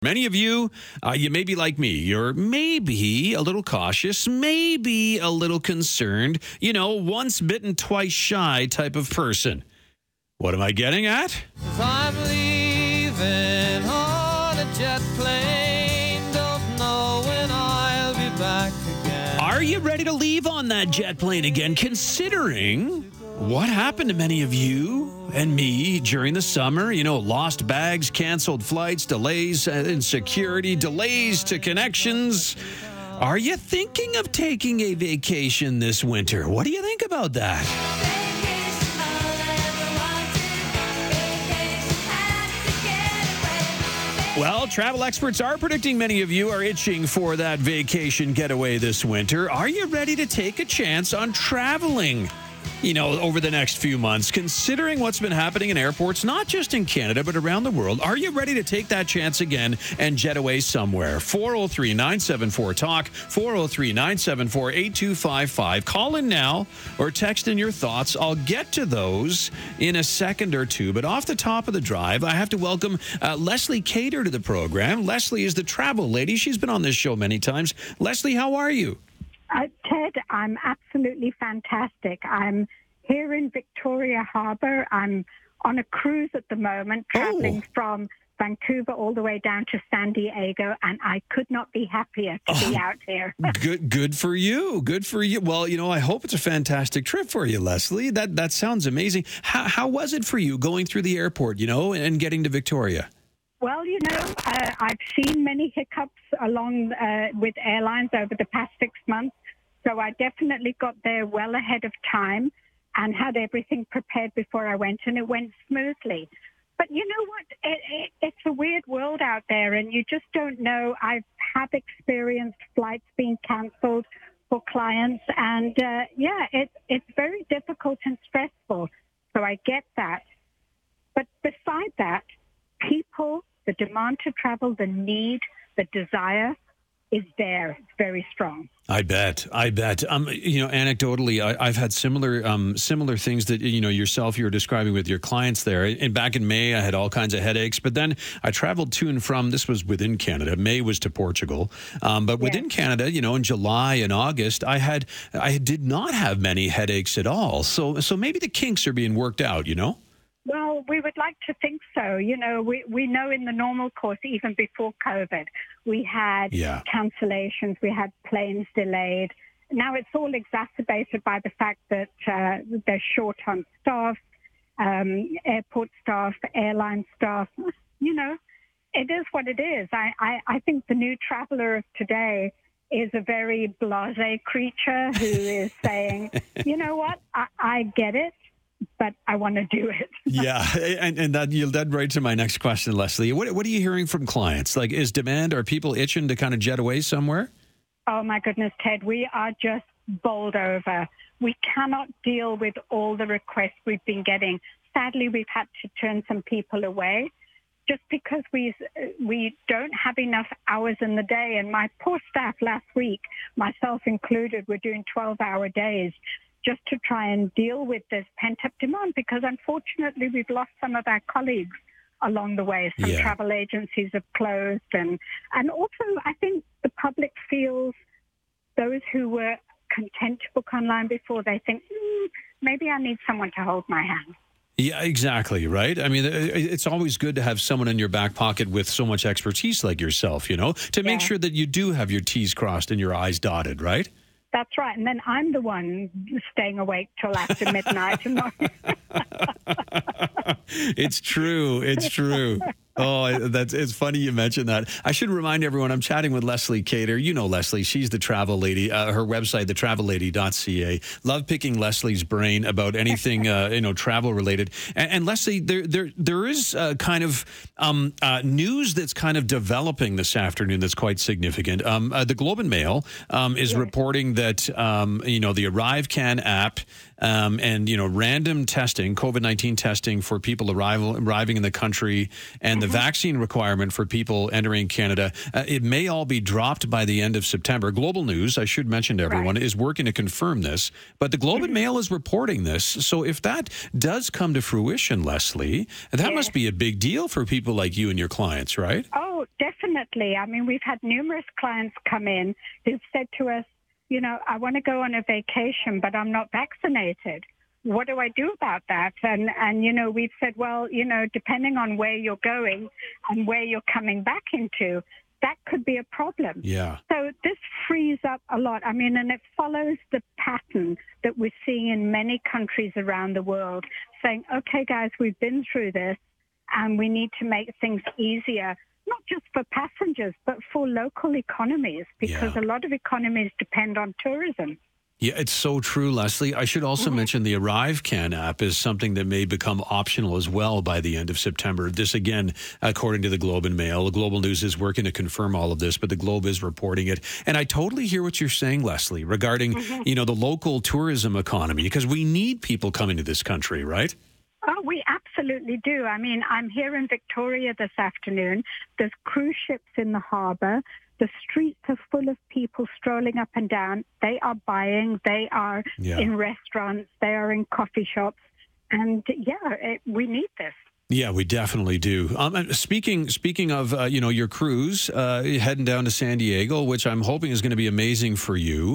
Many of you, you may be like me. You're maybe a little cautious, maybe a little concerned. You know, once bitten, twice shy type of person. What am I getting at? 'Cause I'm leaving on a jet plane. Don't know when I'll be back again. Are you ready to leave on that jet plane again, considering what happened to many of you and me during the summer? You know, lost bags, canceled flights, delays in security, delays to connections. Are you thinking of taking a vacation this winter? What do you think about that? Well, travel experts are predicting many of you are itching for that vacation getaway this winter. Are you ready to take a chance on traveling, you know, over the next few months, considering what's been happening in airports, not just in Canada, but around the world? Are you ready to take that chance again and jet away somewhere? 403-974-TALK, 403-974-8255. Call in now or text in your thoughts. I'll get to those in a second or two. But off the top of the drive, I have to welcome Leslie Cater to the program. Leslie is the travel lady. She's been on this show many times. Leslie, how are you? Ted, I'm absolutely fantastic. I'm here in Victoria Harbour. I'm on a cruise at the moment, traveling from Vancouver all the way down to San Diego, and I could not be happier to be out here. Good for you. Good for you. Well, you know, I hope it's a fantastic trip for you, Leslie. That sounds amazing. How was it for you going through the airport, you know, and getting to Victoria? Well, you know, I've seen many hiccups along with airlines over the past 6 months. So I definitely got there well ahead of time and had everything prepared before I went, and it went smoothly. But you know what? It's a weird world out there, and you just don't know. I have experienced flights being canceled for clients, and it's very difficult and stressful. So I get that. But beside that, people, the demand to travel, the need, the desire is there. It's very strong. I bet. You know, anecdotally, I've had similar things that, you know, yourself, you were describing with your clients there. And back in May, I had all kinds of headaches. But then I traveled to and from, this was within Canada. May was to Portugal. But within Canada, you know, in July and August, I did not have many headaches at all. So maybe the kinks are being worked out, you know? Well, we would like to think so. You know, we know in the normal course, even before COVID, we had cancellations, we had planes delayed. Now it's all exacerbated by the fact that they're short on staff, airport staff, airline staff. You know, it is what it is. I think the new traveler of today is a very blasé creature who is saying, you know what, I get it, but I want to do it. Yeah, and that you led right to my next question, Leslie. What are you hearing from clients? Like, is demand, are people itching to kind of jet away somewhere? Oh, my goodness, Ted, we are just bowled over. We cannot deal with all the requests we've been getting. Sadly, we've had to turn some people away just because we don't have enough hours in the day. And my poor staff last week, myself included, were doing 12-hour days just to try and deal with this pent-up demand, because unfortunately we've lost some of our colleagues along the way. Some travel agencies have closed, and also I think the public feels those who were content to book online before, they think, maybe I need someone to hold my hand. Yeah, exactly, right? I mean, it's always good to have someone in your back pocket with so much expertise like yourself, you know, to make sure that you do have your T's crossed and your I's dotted, right? That's right. And then I'm the one staying awake till after midnight. It's true. It's true. Oh, it's funny you mentioned that. I should remind everyone, I'm chatting with Leslie Cater. You know Leslie. She's the travel lady. Her website, thetravellady.ca. Love picking Leslie's brain about anything, travel related. And Leslie, there is kind of news that's kind of developing this afternoon that's quite significant. The Globe and Mail is reporting that, the ArriveCan app and random testing, COVID-19 testing for people arriving in the country, and the vaccine requirement for people entering Canada, it may all be dropped by the end of September. Global News, I should mention to everyone, is working to confirm this, but the Globe and Mail is reporting this. So if that does come to fruition, Leslie, that must be a big deal for people like you and your clients, right? Oh, definitely. I mean, we've had numerous clients come in who've said to us, I want to go on a vacation, but I'm not vaccinated. What do I do about that? And we've said, well, depending on where you're going and where you're coming back into, that could be a problem. Yeah. So this frees up a lot. I mean, and it follows the pattern that we're seeing in many countries around the world, saying, okay, guys, we've been through this and we need to make things easier, not just for passengers, but for local economies, because a lot of economies depend on tourism. Yeah, it's so true, Leslie. I should also mention the ArriveCan app is something that may become optional as well by the end of September. This, again, according to the Globe and Mail. The Global News is working to confirm all of this, but the Globe is reporting it. And I totally hear what you're saying, Leslie, regarding, the local tourism economy, because we need people coming to this country, right? Oh, we absolutely do. I mean, I'm here in Victoria this afternoon. There's cruise ships in the harbour. The streets are full of people strolling up and down. They are buying. They are in restaurants. They are in coffee shops. And, we need this. Yeah, we definitely do. Speaking of, your cruise, heading down to San Diego, which I'm hoping is going to be amazing for you.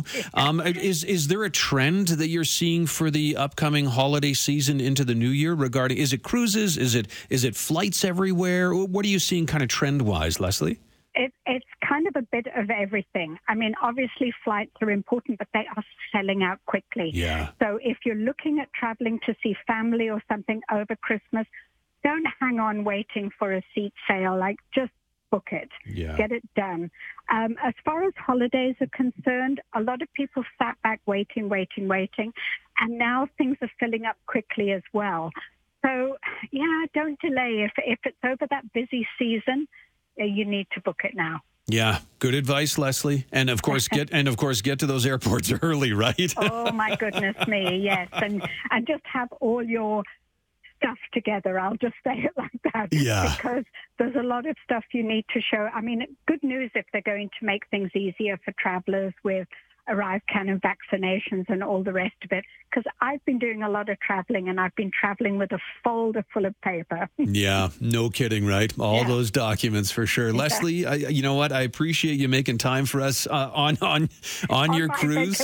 Is there a trend that you're seeing for the upcoming holiday season into the new year regarding, is it cruises? Is it flights everywhere? What are you seeing kind of trend-wise, Leslie? It's kind of a bit of everything. I mean, obviously flights are important, but they are selling out quickly. Yeah. So if you're looking at traveling to see family or something over Christmas, don't hang on waiting for a seat sale. Just book it. Yeah. Get it done. As far as holidays are concerned, a lot of people sat back waiting. And now things are filling up quickly as well. So, don't delay. If it's over that busy season, you need to book it now. Yeah, good advice, Leslie. And of course, get to those airports early, right? Oh my goodness me, yes, and just have all your stuff together. I'll just say it like that. Yeah. Because there's a lot of stuff you need to show. I mean, good news if they're going to make things easier for travelers with ArriveCan and vaccinations and all the rest of it, because I've been doing a lot of traveling and I've been traveling with a folder full of paper. Yeah, no kidding, right? All those documents for sure. Exactly. Leslie, you know what? I appreciate you making time for us on your cruise.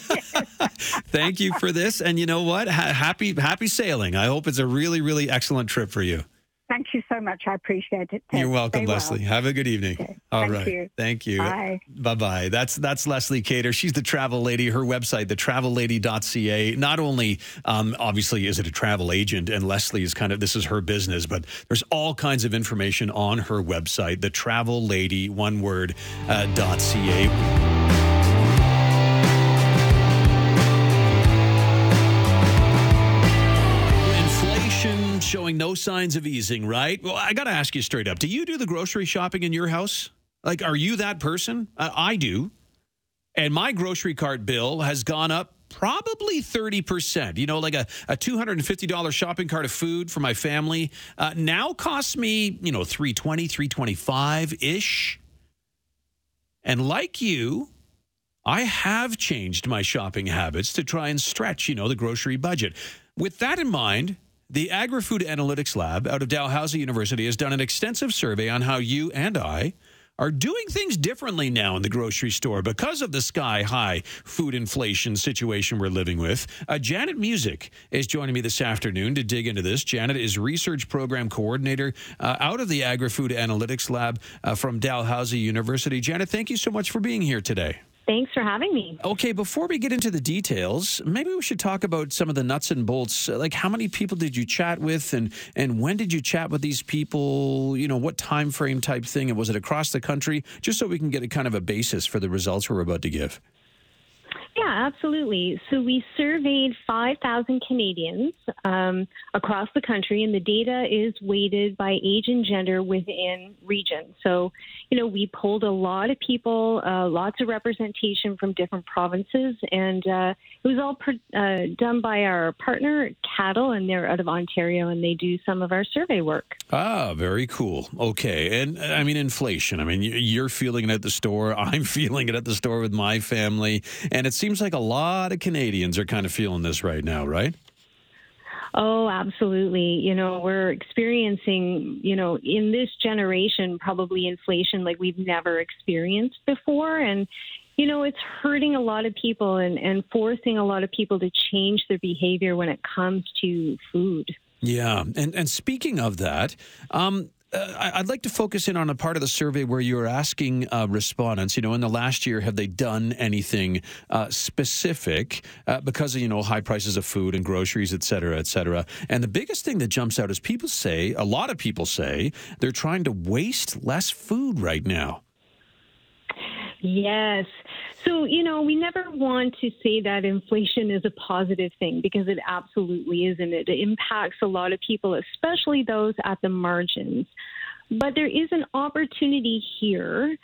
Thank you for this. And you know what? Happy sailing. I hope it's a really, really excellent trip for you. Thank you so much. I appreciate it. Ted. You're welcome, Leslie. Well. Have a good evening. Okay. All right. Thank you. Bye. Bye-bye. That's Leslie Cater. She's the travel lady. Her website, thetravellady.ca. Not only, obviously, is it a travel agent, and Leslie is this is her business, but there's all kinds of information on her website, thetravellady, one word, .ca. Showing no signs of easing, right? Well, I got to ask you straight up. Do you do the grocery shopping in your house? Are you that person? I do. And my grocery cart bill has gone up probably 30%. Like a $250 shopping cart of food for my family now costs me, $320, $325-ish. And like you, I have changed my shopping habits to try and stretch, the grocery budget. With that in mind, the Agri-Food Analytics Lab out of Dalhousie University has done an extensive survey on how you and I are doing things differently now in the grocery store because of the sky-high food inflation situation we're living with. Janet Music is joining me this afternoon to dig into this. Janet is Research Program Coordinator out of the Agri-Food Analytics Lab from Dalhousie University. Janet, thank you so much for being here today. Thanks for having me. Okay, before we get into the details, maybe we should talk about some of the nuts and bolts. Like, how many people did you chat with, and when did you chat with these people? What time frame type thing, and was it across the country? Just so we can get a kind of a basis for the results we're about to give. Yeah, absolutely. So we surveyed 5,000 Canadians across the country, and the data is weighted by age and gender within region. So, we polled a lot of people, lots of representation from different provinces, and it was all done by our partner, Cattle, and they're out of Ontario, and they do some of our survey work. Ah, very cool. Okay. And I mean, inflation. I mean, you're feeling it at the store. I'm feeling it at the store with my family. And it seems like a lot of Canadians are kind of feeling this right now, right? Oh, absolutely. We're experiencing, in this generation, probably inflation like we've never experienced before. And, it's hurting a lot of people and forcing a lot of people to change their behavior when it comes to food. Yeah. And speaking of that, I'd like to focus in on a part of the survey where you're asking respondents, in the last year, have they done anything specific because of, high prices of food and groceries, et cetera, et cetera. And the biggest thing that jumps out is a lot of people say they're trying to waste less food right now. Yes. So, we never want to say that inflation is a positive thing because it absolutely isn't. It impacts a lot of people, especially those at the margins. But there is an opportunity here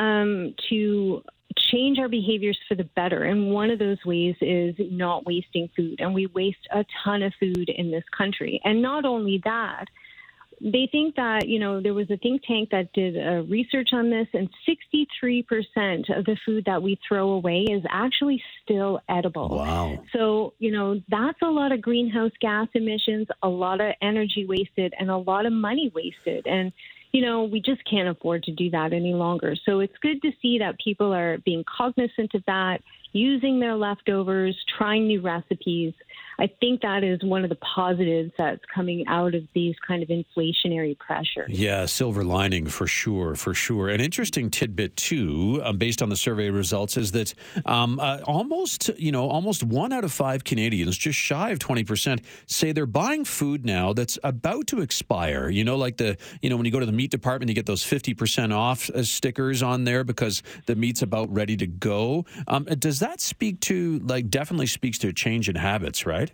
to change our behaviors for the better. And one of those ways is not wasting food. And we waste a ton of food in this country. And not only that, they think that, there was a think tank that did research on this, and 63% of the food that we throw away is actually still edible. Wow. So, that's a lot of greenhouse gas emissions, a lot of energy wasted, and a lot of money wasted. And, we just can't afford to do that any longer. So it's good to see that people are being cognizant of that, using their leftovers, trying new recipes. I think that is one of the positives that's coming out of these kind of inflationary pressures. Yeah, silver lining for sure, for sure. An interesting tidbit, too, based on the survey results, is that almost 1 out of 5 Canadians, just shy of 20%, say they're buying food now that's about to expire. Like when you go to the meat department, you get those 50% off stickers on there because the meat's about ready to go. Does that definitely speaks to a change in habits, right?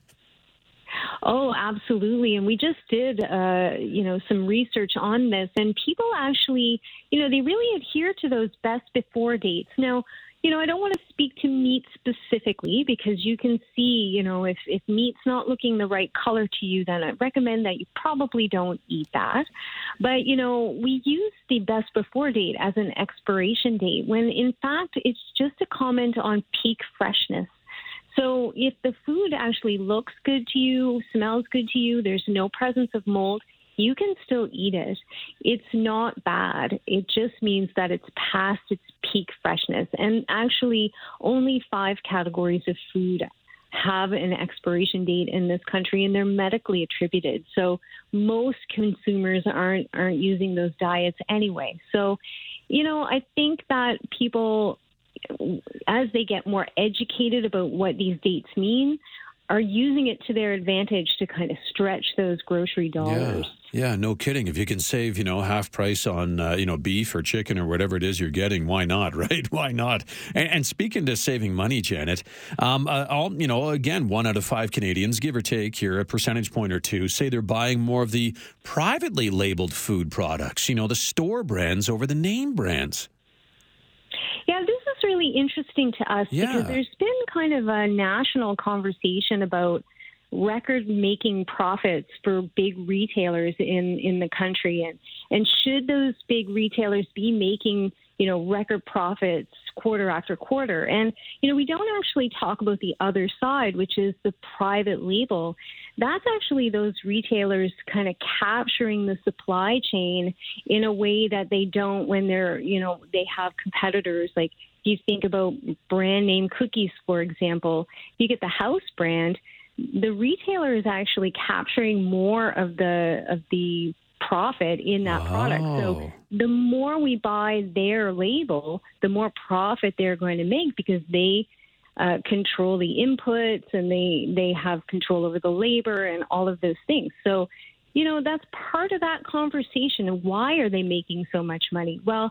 Oh, absolutely. And we just did, some research on this, and people actually, they really adhere to those best before dates. Now, I don't want to speak to meat specifically because you can see, if meat's not looking the right color to you, then I recommend that you probably don't eat that. But, we use the best before date as an expiration date when in fact it's just a comment on peak freshness. So if the food actually looks good to you, smells good to you, there's no presence of mold, you can still eat it. It's not bad. It just means that it's past its peak freshness. And actually, only 5 categories of food have an expiration date in this country, and they're medically attributed. So most consumers aren't using those diets anyway. So, I think that people, as they get more educated about what these dates mean, are using it to their advantage to kind of stretch those grocery dollars. Yeah, no kidding. If you can save, half price on, beef or chicken or whatever it is you're getting, why not, right? Why not? And speaking to saving money, Janet, again, 1 out of 5 Canadians, give or take here, a percentage point or two, say they're buying more of the privately labeled food products, the store brands over the name brands. Yeah, this is really interesting to us because there's been kind of a national conversation about record-making profits for big retailers in the country. And should those big retailers be making, record profits quarter after quarter? And, we don't actually talk about the other side, which is the private label. That's actually those retailers kind of capturing the supply chain in a way that they don't when they're, they have competitors. Like you think about brand name cookies, for example, you get the house brand, the retailer is actually capturing more of the profit in that product. So the more we buy their label, the more profit they're going to make because they control the inputs and they have control over the labor and all of those things. So, that's part of that conversation. And why are they making so much money? Well,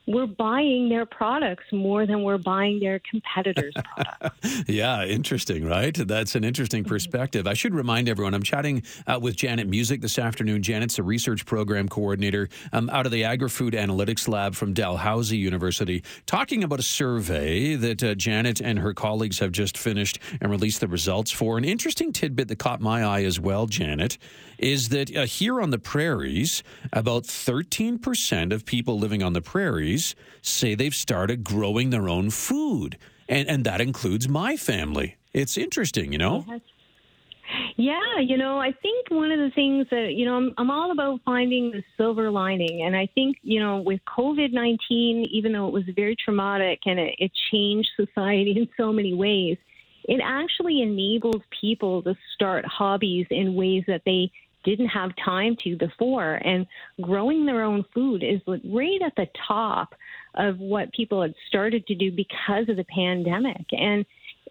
we're buying their products more than we're buying their competitors' products. Yeah, interesting, right? That's an interesting perspective. I should remind everyone, I'm chatting with Janet Music this afternoon. Janet's a research program coordinator out of the Agri-Food Analytics Lab from Dalhousie University, talking about a survey that Janet and her colleagues have just finished and released the results for. An interesting tidbit that caught my eye as well, Janet, is that here on the prairies, about 13% of people living on the prairies say they've started growing their own food. And that includes my family. It's interesting, you know? Yeah, I think one of the things that, I'm all about finding the silver lining. And I think, with COVID-19, even though it was very traumatic and it changed society in so many ways, it actually enabled people to start hobbies in ways that they didn't have time to before. And growing their own food is right at the top of what people had started to do because of the pandemic. And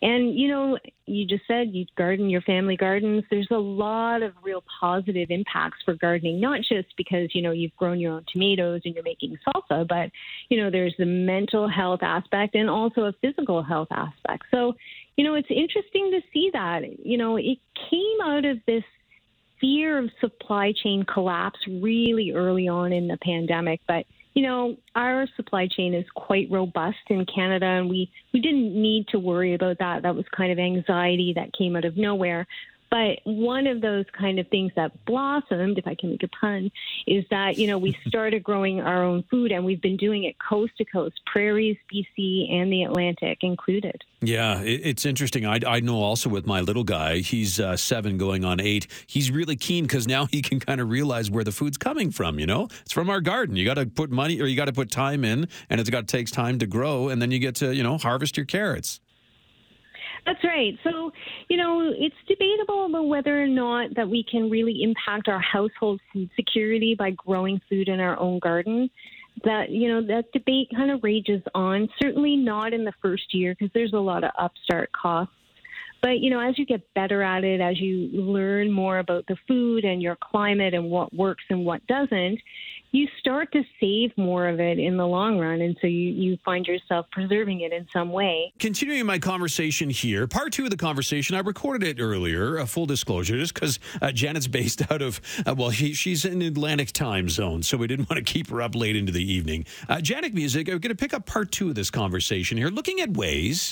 you just said you garden, your family gardens. There's a lot of real positive impacts for gardening, not just because, you've grown your own tomatoes and you're making salsa, but, there's the mental health aspect and also a physical health aspect. So, it's interesting to see that, it came out of this fear of supply chain collapse really early on in the pandemic. But, our supply chain is quite robust in Canada, and we didn't need to worry about that. That was kind of anxiety that came out of nowhere. But one of those kind of things that blossomed, if I can make a pun, is that, we started growing our own food, and we've been doing it coast to coast, prairies, BC, and the Atlantic included. Yeah, it's interesting. I know also with my little guy, he's 7 going on 8. He's really keen because now he can kind of realize where the food's coming from, It's from our garden. You got to put money or you got to put time in, and takes time to grow, and then you get to, harvest your carrots. That's right. So, it's debatable about whether or not that we can really impact our household food security by growing food in our own garden. That debate kind of rages on, certainly not in the first year because there's a lot of upstart costs. But, as you get better at it, as you learn more about the food and your climate and what works and what doesn't, you start to save more of it in the long run. And so you find yourself preserving it in some way. Continuing my conversation here, part 2 of the conversation, I recorded it earlier, full disclosure, just because Janet's based out of, she's in Atlantic time zone, so we didn't want to keep her up late into the evening. Janet Music, I'm going to pick up part 2 of this conversation here, looking at ways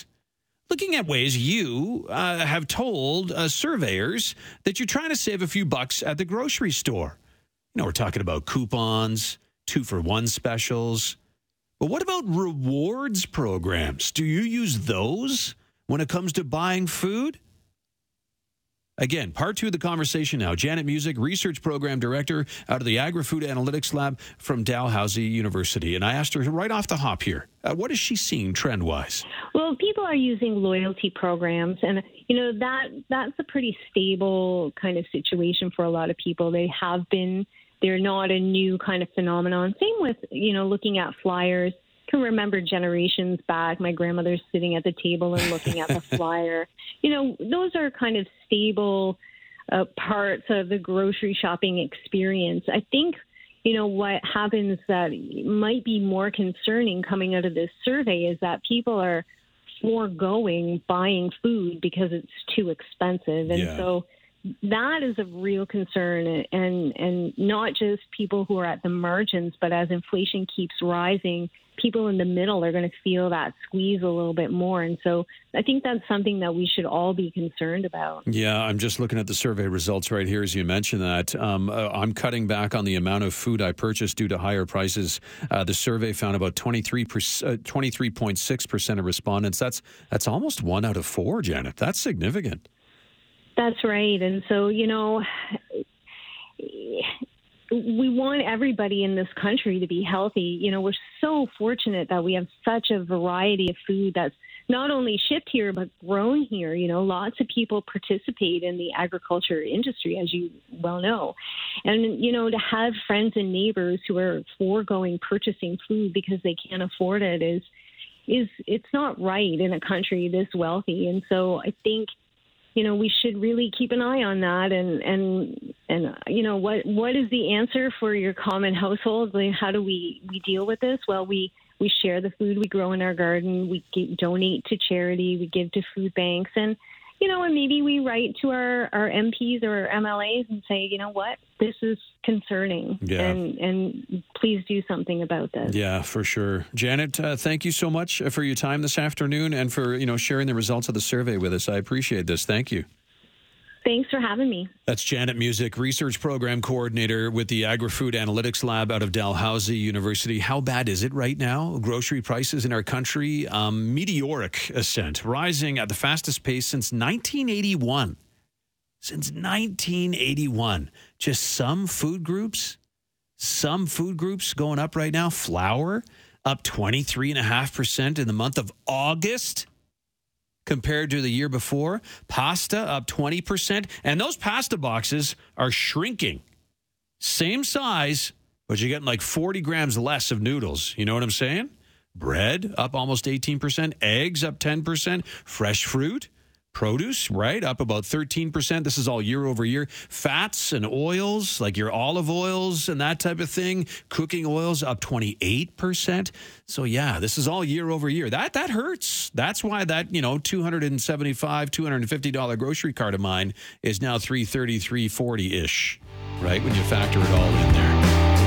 you have told surveyors that you're trying to save a few bucks at the grocery store. We're talking about coupons, 2-for-1 specials. But what about rewards programs? Do you use those when it comes to buying food? Again, part 2 of the conversation now. Janet Music, Research Program Director out of the Agri-Food Analytics Lab from Dalhousie University. And I asked her right off the hop here, what is she seeing trend-wise? Well, people are using loyalty programs, and, that's a pretty stable kind of situation for a lot of people. They have been. They're not a new kind of phenomenon. Same with, looking at flyers. I can remember generations back, my grandmother's sitting at the table and looking at the flyer. Those are kind of stable parts of the grocery shopping experience. I think, what happens that might be more concerning coming out of this survey is that people are foregoing buying food because it's too expensive. And so that is a real concern, and not just people who are at the margins, but as inflation keeps rising, people in the middle are going to feel that squeeze a little bit more. And so I think that's something that we should all be concerned about. Yeah, I'm just looking at the survey results right here as you mentioned that. I'm cutting back on the amount of food I purchase due to higher prices. The survey found about 23.6% of respondents. That's almost 1 out of 4, Janet. That's significant. That's right. And so, we want everybody in this country to be healthy. We're so fortunate that we have such a variety of food that's not only shipped here, but grown here. Lots of people participate in the agriculture industry, as you well know. And, to have friends and neighbors who are foregoing purchasing food because they can't afford it it's not right in a country this wealthy. And so I think we should really keep an eye on that. And what is the answer for your common household? Like, how do we deal with this? Well, we share the food we grow in our garden. We donate to charity. We give to food banks. And, and maybe we write to our MPs or our MLAs and say, you know what, this is concerning. Yeah. And please do something about this. Yeah, for sure. Janet, thank you so much for your time this afternoon and for, sharing the results of the survey with us. I appreciate this. Thank you. Thanks for having me. That's Janet Music, Research Program Coordinator with the Agri-Food Analytics Lab out of Dalhousie University. How bad is it right now? Grocery prices in our country, meteoric ascent, rising at the fastest pace since 1981. Since 1981. Just some food groups going up right now. Flour up 23.5% in the month of August. Compared to the year before. Pasta up 20%. And those pasta boxes are shrinking. Same size, but you're getting like 40 grams less of noodles. You know what I'm saying? Bread up almost 18%. Eggs up 10%. Fresh fruit, produce, right, up about 13%. This is all year over year. Fats and oils, like your olive oils and that type of thing. Cooking oils up 28%. So, yeah, this is all year over year. That hurts. That's why that, $275, $250 grocery cart of mine is now $330, $340-ish, right, when you factor it all in there.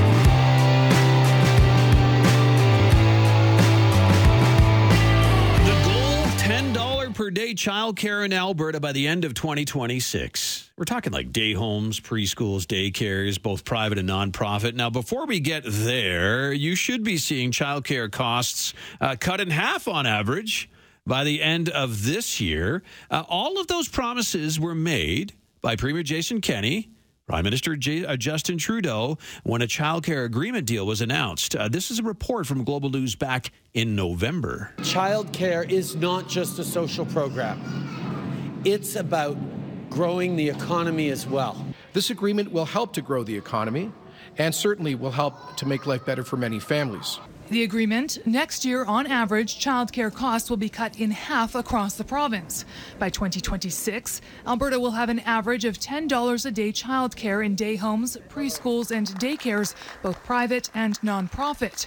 $10 per day childcare in Alberta by the end of 2026. We're talking like day homes, preschools, daycares, both private and nonprofit. Now, before we get there, you should be seeing childcare costs cut in half on average by the end of this year. All of those promises were made by Premier Jason Kenney, Prime Minister Justin Trudeau, when a childcare agreement deal was announced. This is a report from Global News back in November. Childcare is not just a social program. It's about growing the economy as well. This agreement will help to grow the economy and certainly will help to make life better for many families. The agreement, next year, on average, childcare costs will be cut in half across the province. By 2026, Alberta will have an average of $10 a day childcare in day homes, preschools, and daycares, both private and nonprofit.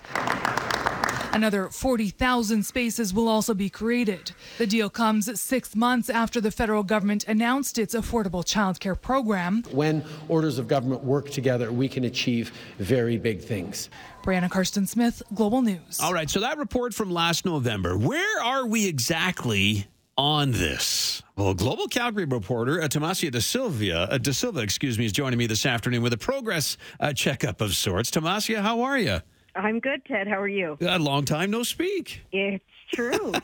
Another 40,000 spaces will also be created. The deal comes 6 months after the federal government announced its affordable childcare program. When orders of government work together, we can achieve very big things. Brianna Karsten-Smith, Global News. All right, so that report from last November, where are we exactly on this? Well, Global Calgary reporter Tomasia De Silva, is joining me this afternoon with a progress checkup of sorts. Tomasia, how are you? I'm good, Ted. How are you? A long time no speak. It's true.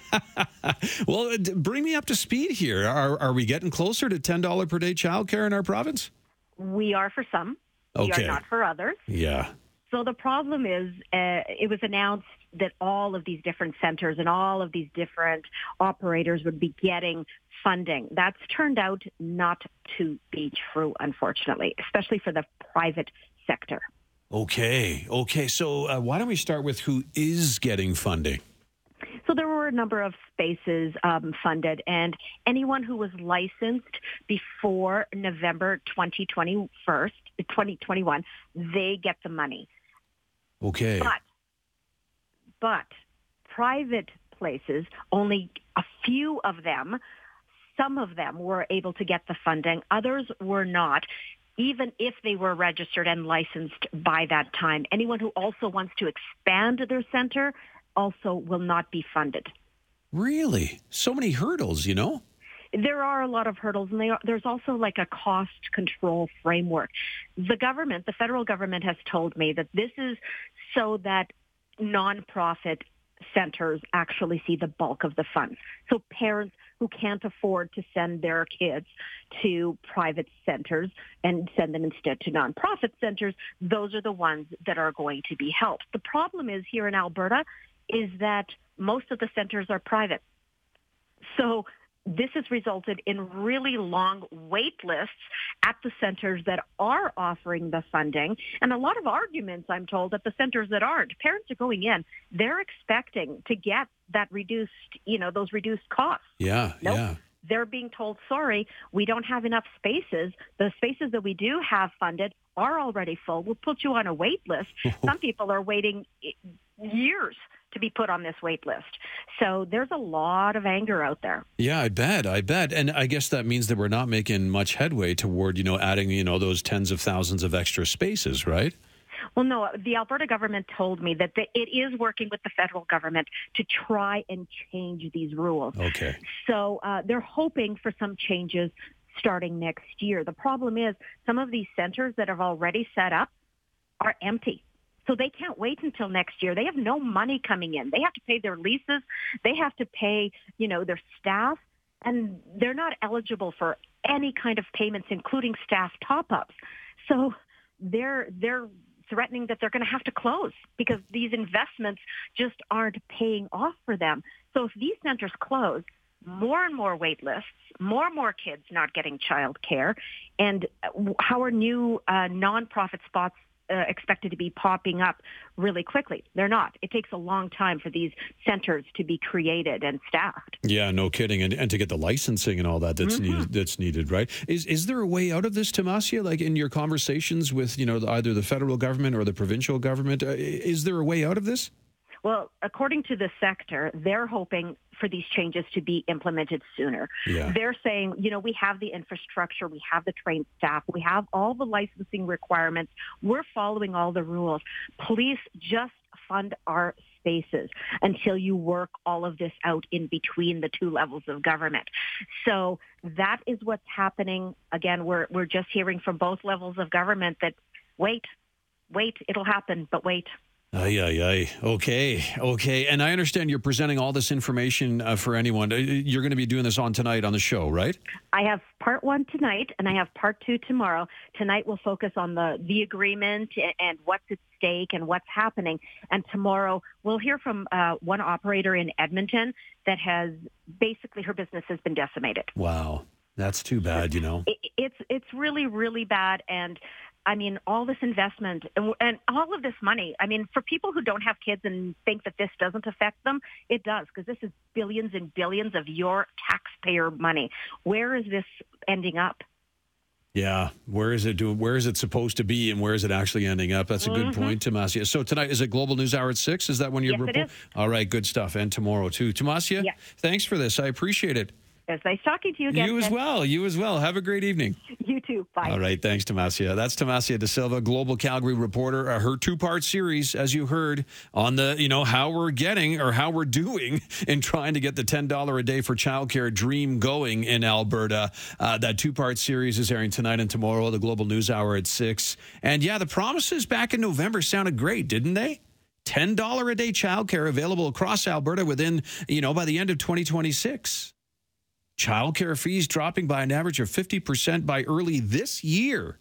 Well, bring me up to speed here. Are we getting closer to $10 per day childcare in our province? We are for some. Okay. We are not for others. Yeah. So the problem is it was announced that all of these different centers and all of these different operators would be getting funding. That's turned out not to be true, unfortunately, especially for the private sector. Okay. So why don't we start with who is getting funding? So there were a number of spaces funded, and anyone who was licensed before November 2021, they get the money. Okay. But private places, only a few of them, some of them were able to get the funding, others were not. Even if they were registered and licensed by that time. Anyone who also wants to expand their center also will not be funded. Really? So many hurdles, There are a lot of hurdles, and there's also like a cost control framework. The federal government has told me that this is so that nonprofit centers actually see the bulk of the funds. So parents who can't afford to send their kids to private centers and send them instead to nonprofit centers, those are the ones that are going to be helped. The problem is here in Alberta is that most of the centers are private. So this has resulted in really long wait lists at the centers that are offering the funding, and a lot of arguments, I'm told, at the centers that aren't. Parents are going in. They're expecting to get that reduced, those reduced costs. Yeah, nope. yeah. they're being told, sorry, we don't have enough spaces. The spaces that we do have funded are already full. We'll put you on a wait list. Some people are waiting years to be put on this wait list. So there's a lot of anger out there. Yeah, I bet. And I guess that means that we're not making much headway toward, adding, those tens of thousands of extra spaces, right? Well, no, the Alberta government told me that it is working with the federal government to try and change these rules. Okay. So they're hoping for some changes starting next year. The problem is some of these centers that have already set up are empty. So they can't wait until next year. They have no money coming in. They have to pay their leases. They have to pay, their staff. And they're not eligible for any kind of payments, including staff top-ups. So they're threatening that they're going to have to close because these investments just aren't paying off for them. So if these centers close, more and more wait lists, more and more kids not getting child care, and how are new nonprofit spots expected to be popping up really quickly? They're not. It takes a long time for these centers to be created and staffed. Yeah, no kidding. And to get the licensing and all that's needed, right? Is there a way out of this, Tomassia? Like in your conversations with, either the federal government or the provincial government, is there a way out of this? Well, according to the sector, they're hoping for these changes to be implemented sooner. Yeah. They're saying, we have the infrastructure, we have the trained staff, we have all the licensing requirements, we're following all the rules. Please just fund our spaces until you work all of this out in between the two levels of government. So that is what's happening. Again, we're just hearing from both levels of government that wait, it'll happen, but wait. Okay. And I understand you're presenting all this information for anyone. You're going to be doing this tonight on the show, right? I have part 1 tonight, and I have part 2 tomorrow. Tonight we'll focus on the agreement and what's at stake and what's happening. And tomorrow we'll hear from one operator in Edmonton that has basically her business has been decimated. Wow. That's too bad, It's really, really bad. And I mean, all this investment and all of this money, I mean, for people who don't have kids and think that this doesn't affect them, it does, because this is billions and billions of your taxpayer money. Where is this ending up? Yeah. Where is it supposed to be, and where is it actually ending up? That's a good point, Tomassia. So tonight, is it Global News Hour at 6? Is that when you report? Yes, it is. All right. Good stuff. And tomorrow, too. Tomassia, Thanks for this. I appreciate it. It's nice talking to you again. You as well. Have a great evening. You too. Bye. All right. Thanks, Tomassia. That's Tomassia De Silva, Global Calgary reporter. Her 2-part series, as you heard, on the, how we're getting or how we're doing in trying to get the $10 a day for childcare dream going in Alberta. That 2-part series is airing tonight and tomorrow, the Global News Hour at 6. And the promises back in November sounded great, didn't they? $10 a day childcare available across Alberta within, by the end of 2026. Childcare fees dropping by an average of 50% by early this year.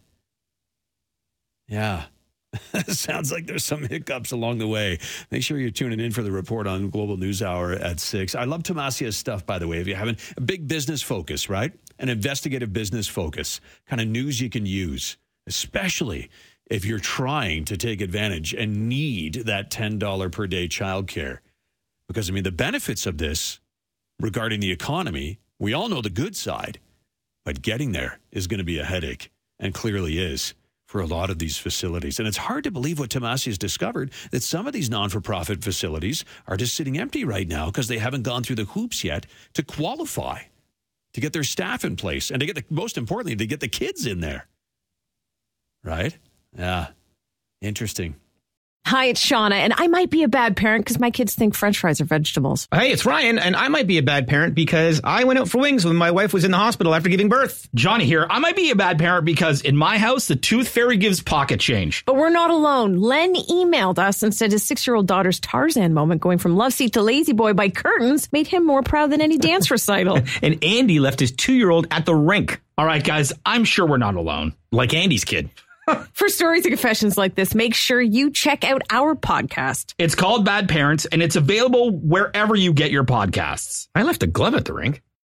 Yeah. Sounds like there's some hiccups along the way. Make sure you're tuning in for the report on Global News Hour at 6. I love Tomassia's stuff, by the way. If you haven't, a big business focus, right? An investigative business focus. Kind of news you can use, especially if you're trying to take advantage and need that $10 per day childcare. Because, the benefits of this regarding the economy, we all know the good side, but getting there is going to be a headache, and clearly is for a lot of these facilities. And it's hard to believe what Tomassia has discovered, that some of these non-for-profit facilities are just sitting empty right now because they haven't gone through the hoops yet to qualify, to get their staff in place, and to get most importantly, to get the kids in there. Right? Yeah. Interesting. Hi, it's Shauna, and I might be a bad parent because my kids think French fries are vegetables. Hey, it's Ryan, and I might be a bad parent because I went out for wings when my wife was in the hospital after giving birth. Johnny here. I might be a bad parent because in my house, the tooth fairy gives pocket change. But we're not alone. Len emailed us and said his 6-year-old daughter's Tarzan moment going from love seat to lazy boy by curtains made him more proud than any dance recital. And Andy left his 2-year-old at the rink. All right, guys, I'm sure we're not alone. Like Andy's kid. For stories and confessions like this, make sure you check out our podcast. It's called Bad Parents, and it's available wherever you get your podcasts. I left a glove at the rink.